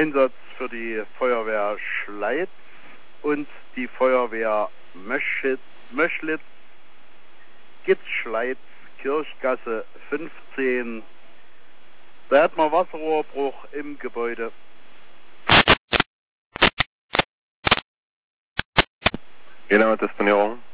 Einsatz für die Feuerwehr Schleiz und die Feuerwehr Möschlitz, Gitzschleiz, Kirchgasse 15. Da hat man Wasserrohrbruch im Gebäude. Genau, Disponierung.